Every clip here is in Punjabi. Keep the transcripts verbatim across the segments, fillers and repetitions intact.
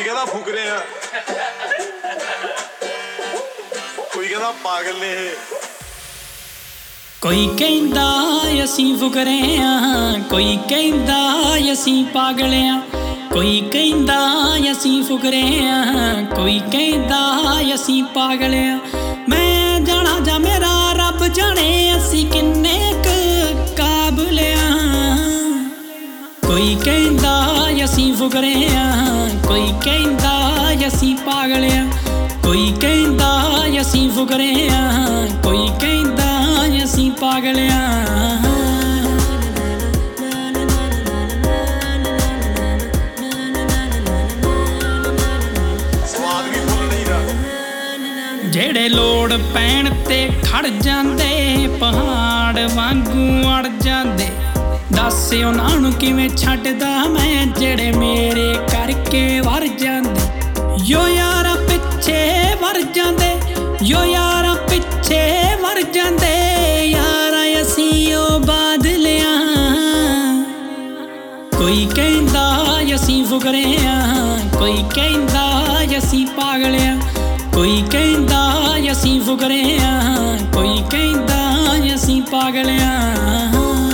ਕੋਈ ਕਹਿੰਦਾ ਫੁਕਰੇ ਆ, ਕੋਈ ਕਹਿੰਦਾ ਪਾਗਲ ਨੇ ਇਹ। ਕੋਈ ਕਹਿੰਦਾ ਅਸੀਂ ਫੁਕਰੇ ਆਂ, ਕੋਈ ਕਹਿੰਦਾ ਅਸੀਂ ਪਾਗਲ ਆਂ, ਕੋਈ ਕਹਿੰਦਾ ਅਸੀਂ ਫੁਕਰੇ ਆਂ, ਕੋਈ ਕਹਿੰਦਾ ਅਸੀਂ ਪਾਗਲ ਆਂ। ਮੈਂ ਜਾਣਾ ਜਾਂ ਮੇਰਾ ਰੱਬ ਜਾਣੇ ਅਸੀਂ ਕਿੰਨੇ ਕੁ ਕਾਬਲ ਆਂ। ਕੋਈ ਕਹਿੰਦਾ ਅਸੀਂ ਫੁਕਰੇ ਆਂ, ਕੋਈ ਕਹਿੰਦਾ ਅਸੀਂ ਪਾਗਲ ਆਂ, ਕੋਈ ਕਹਿੰਦਾ ਅਸੀਂ ਫੁਕਰੇ ਆਂ, ਕੋਈ ਕਹਿੰਦਾ ਅਸੀਂ ਪਾਗਲ ਆਂ। ਜਿਹੜੇ ਲੋੜ ਪੈਣ ਤੇ ਖੜ ਜਾਂਦੇ ਪਹਾੜ ਵਾਂਗੂ ਅੜ ਜਾਂਦੇ, ਦੱਸ ਉਹਨਾਂ ਨੂੰ ਕਿਵੇਂ ਛੱਡਦਾ ਮੈਂ ਜਿਹੜੇ ਮੇਰੇ ਕਰਕੇ ਵਰ ਜਾਂਦੇ। ਯੋ ਯਾਰਾਂ ਪਿੱਛੇ ਵਰ ਜਾਂਦੇ, ਯੋ ਯਾਰਾਂ ਪਿੱਛੇ ਵਰ ਜਾਂਦੇ, ਯਾਰਾਂ ਅਸੀਂ ਉਹ ਬਾਦਲਿਆਂ। ਕੋਈ ਕਹਿੰਦਾ ਅਸੀਂ ਫੁਕਰੇ ਆਂ, ਕੋਈ ਕਹਿੰਦਾ ਅਸੀਂ ਪਾਗਲ ਆਂ, ਕੋਈ ਕਹਿੰਦਾ ਅਸੀਂ ਫੁਕਰੇ ਆਂ, ਕੋਈ ਕਹਿੰਦਾ ਅਸੀਂ ਪਾਗਲ ਆਂ।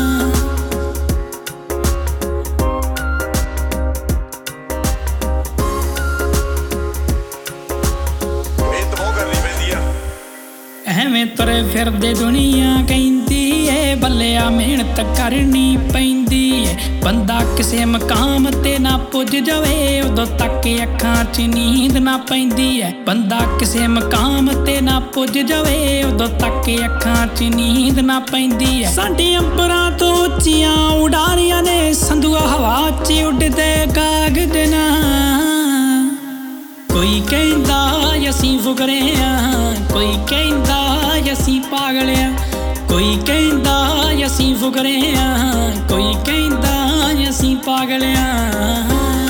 ਐਵੇਂ ਤੁਰੇ ਫਿਰਦੇ ਦੁਨੀਆ ਕਹਿੰਦੀ ਏ ਬੱਲਿਆ ਮਿਹਨਤ ਕਰਨੀ ਪੈਂਦੀ ਏ। ਬੰਦਾ ਕਿਸੇ ਮਕਾਮ ਤੇ ਨਾ ਪੁੱਜ ਜਾਵੇ ਉਦੋਂ ਤੱਕ ਅੱਖਾਂ 'ਚ ਨੀਂਦ ਨਾ ਪੈਂਦੀ ਏ। ਬੰਦਾ ਕਿਸੇ ਮਕਾਮ ਤੇ ਨਾ ਪੁੱਜ ਜਾਵੇ ਉਦੋਂ ਤੱਕ ਅੱਖਾਂ 'ਚ ਨੀਂਦ ਨਾ ਪੈਂਦੀ ਏ। ਸਾਡੇ ਅੰਬਰਾਂ ਤੋਂ ਉੱਚੀਆਂ ਉਡਾਰੀਆਂ ਨੇ ਸੰਧੂਆ ਹਵਾ 'ਚ ਉੱਡਦੇ ਕਾਗਜ਼ ਨਾ। ਕੋਈ ਕਹਿੰਦਾ ਅਸੀਂ ਫੁਕਰੇ ਆਂ, ਕੋਈ ਕਹਿੰਦਾ ਅਸੀਂ ਪਾਗਲ ਆਂ, ਕੋਈ ਕਹਿੰਦਾ ਅਸੀਂ ਫੁਕਰੇ ਆਂ, ਕੋਈ ਕਹਿੰਦਾ ਅਸੀਂ ਪਾਗਲ ਆਂ।